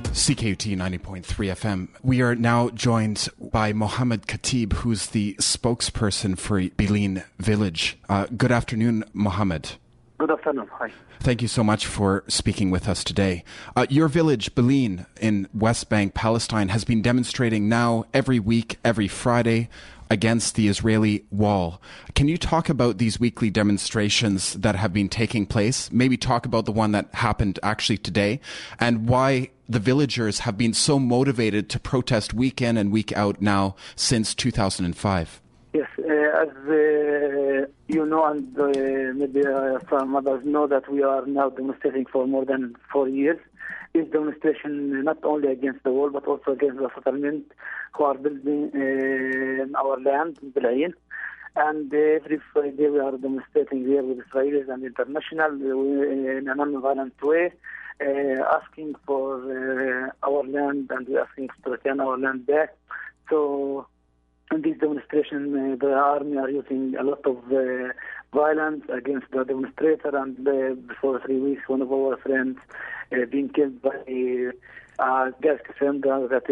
CKUT 90.3 FM. We are now joined by Mohammed Khatib, who's the spokesperson for Bilin Village. Good afternoon, Mohammed. Good afternoon. Hi. Thank you so much for speaking with us today. Your village, Bilin, in West Bank, Palestine, has been demonstrating now every week, every Friday, against the Israeli wall. Can you talk about these weekly demonstrations that have been taking place? Maybe talk about the one that happened actually today, and why the villagers have been so motivated to protest week in and week out now since 2005. Yes, as you know, and maybe some others know, that we are now demonstrating for more than 4 years. This demonstration not only against the wall, but also against the settlement who are building our land in Bilin. And every Friday we are demonstrating here with Israelis and international in a non-violent way, asking for our land, and we're asking to return our land back. So in this demonstration, the army are using a lot of violence against the demonstrator, and before 3 weeks, one of our friends being killed by a gas cylinder that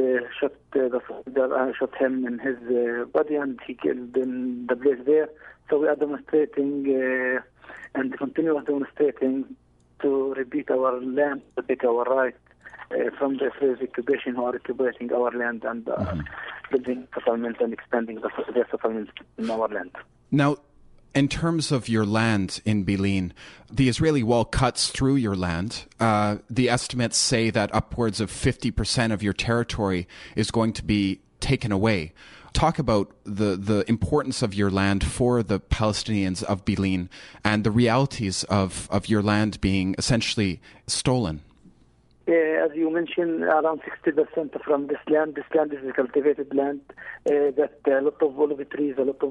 shot him in his body, and he killed in the place there. So we are demonstrating and continue demonstrating to repeat our land, to take our right from the Israeli occupation who are occupating our land and building settlements and expanding their settlements in our land. Now, in terms of your land in Bilin, the Israeli wall cuts through your land. The estimates say that upwards of 50% of your territory is going to be taken away. Talk about the importance of your land for the Palestinians of Bilin and the realities of your land being essentially stolen. As you mentioned, around 60% from this land is a cultivated land, that a lot of olive trees, a lot of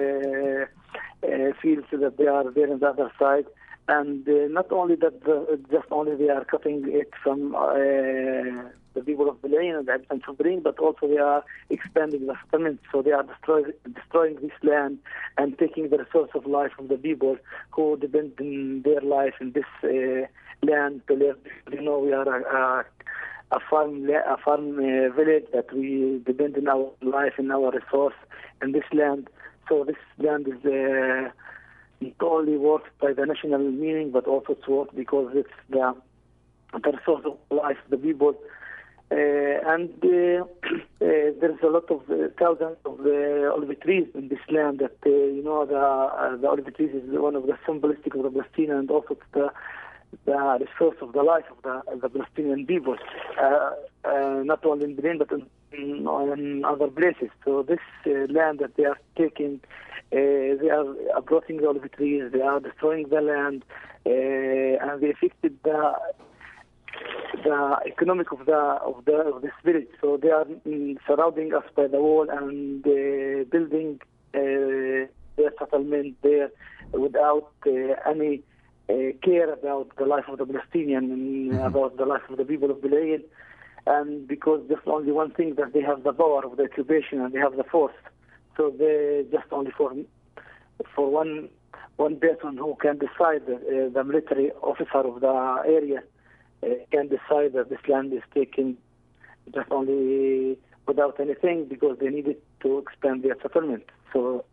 fields that they are there on the other side. And not only that, just only they are cutting it from the people of Bilin and the inhabitants of Bilin, but also they are expanding the settlements. So they are destroying this land and taking the resource of life of the people who depend on their life in this land to live. You know, we are a farm village that we depend on our life and our resource in this land. So this land is not only worked by the national meaning, but also it's worked because it's the resource of life of the people. And there's a lot of thousands of olive trees in this land that, you know, the olive trees is one of the symbolistic of the Palestinian, and also the resource of the life of the Palestinian people, not only in Bilin, but in other places. So this land that they are taking, they are uprooting the olive trees, they are destroying the land, and they affected the economic of this village. So they are surrounding us by the wall and building their settlement there without any care about the life of the Palestinian and about the life of the people of Bilin. And because just only one thing, that they have the power of the occupation and they have the force. So they just only for one person who can decide, the military officer of the area can decide that this land is taken just only without anything, because they needed to expand their settlement. So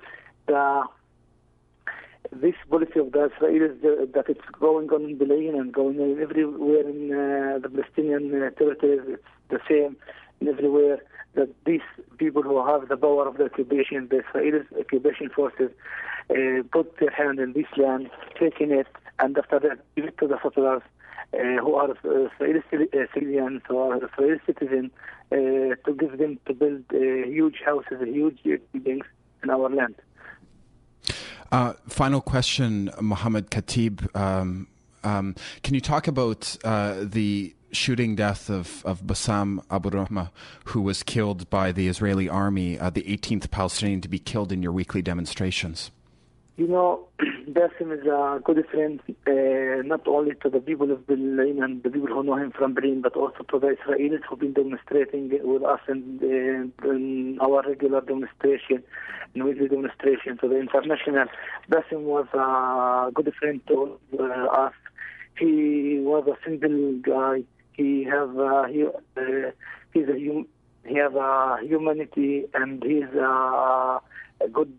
this policy of the Israelis that it's going on in Bilin and going on everywhere in the Palestinian territories, it's the same in everywhere, that these people who have the power of the occupation, the Israeli occupation forces, put their hand in this land, taking it, and after that give it to the settlers who are Israeli civilians, who are Israeli citizens, to give them to build huge houses, huge buildings in our land. Final question, Mohammed Khatib. Can you talk about the shooting death of Bassam Abu Rahma, who was killed by the Israeli army, the 18th Palestinian to be killed in your weekly demonstrations? You know, Bassam is a good friend, not only to the people of Bilin and the people who know him from Bilin, but also to the Israelis who've been demonstrating with us in our regular demonstration, in weekly demonstration, to the international. Bassam was a good friend to us. He was a simple guy. he have he have a humanity, and he's a good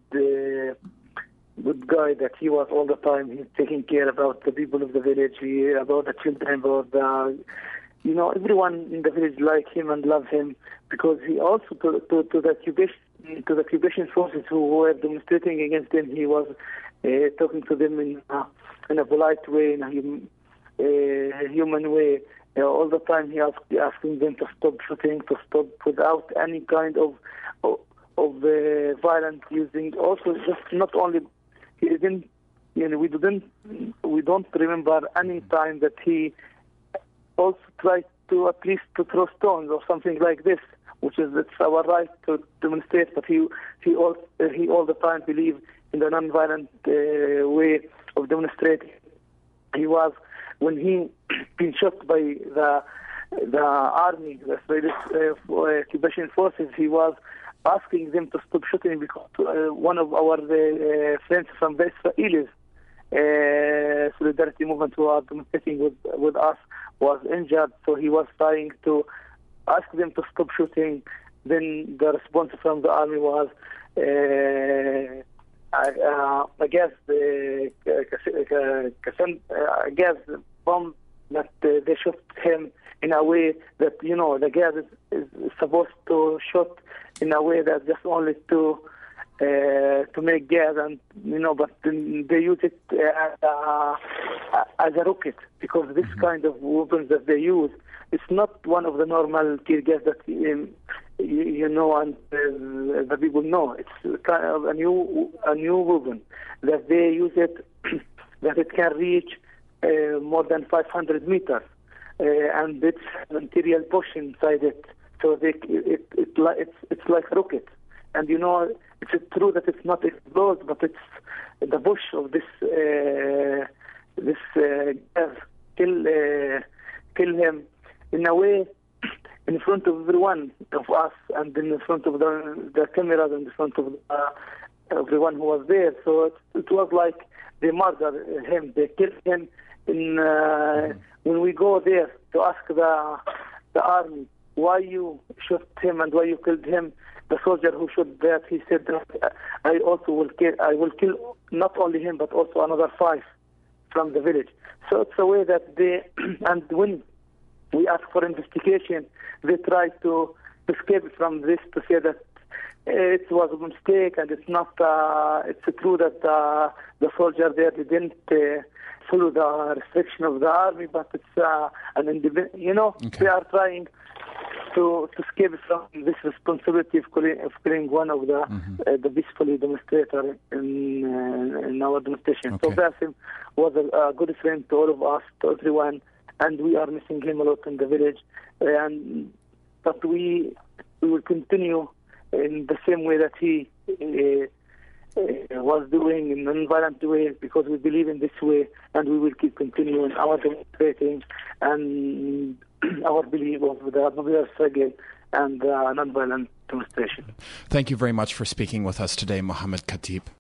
guy. That he was all the time. He's taking care about the people of the village, about the children, about the everyone in the village like him and love him, because he also to the Cuban forces who were demonstrating against him. He was talking to them in a polite way, in a human way. All the time he asking them to stop shooting, to stop without any kind of violence using. Also, just not only he didn't, we don't remember any time that he also tried to at least to throw stones or something like this, which is it's our right to demonstrate. But he all the time believed in the non-violent way of demonstrating. He was, when he been shot by the army, the Israeli Cuban forces, he was asking them to stop shooting because one of our friends from the Israelis solidarity movement who are demonstrating with us was injured, so he was trying to ask them to stop shooting. Then the response from the army was, I guess the bomb that they shot him in a way that the gas is supposed to shoot in a way that just only to make gas, and but they use it as a rocket, because this kind of weapons that they use, it's not one of the normal tear gas that and the people know. It's kind of a new weapon that they use it that it can reach more than 500 meters, and it's material push inside it, so it's like a rocket. And it's true that it's not explode, but it's the bush of this gas kill him in a way in front of everyone of us, and in front of the cameras, and in front of everyone who was there. So it was like they murdered him, they killed him. When we go there to ask the army why you shot him and why you killed him, the soldier who shot that, he said that I will kill not only him but also another 5 from the village. So it's a way that they and when we ask for investigation, they try to escape from this, to say that it was a mistake and it's not. It's true that the soldier there didn't follow the restriction of the army, but it's an independent. Okay. They are trying to escape from this responsibility of killing one of the peacefully demonstrator in our demonstration. Okay. So Bassem was a good friend to all of us, to everyone, and we are missing him a lot in the village. But we will continue in the same way that he was doing, in a non-violent way, because we believe in this way, and we will keep continuing our demonstrating and our belief of the popular struggle and non-violent demonstration. Thank you very much for speaking with us today, Mohammed Khatib.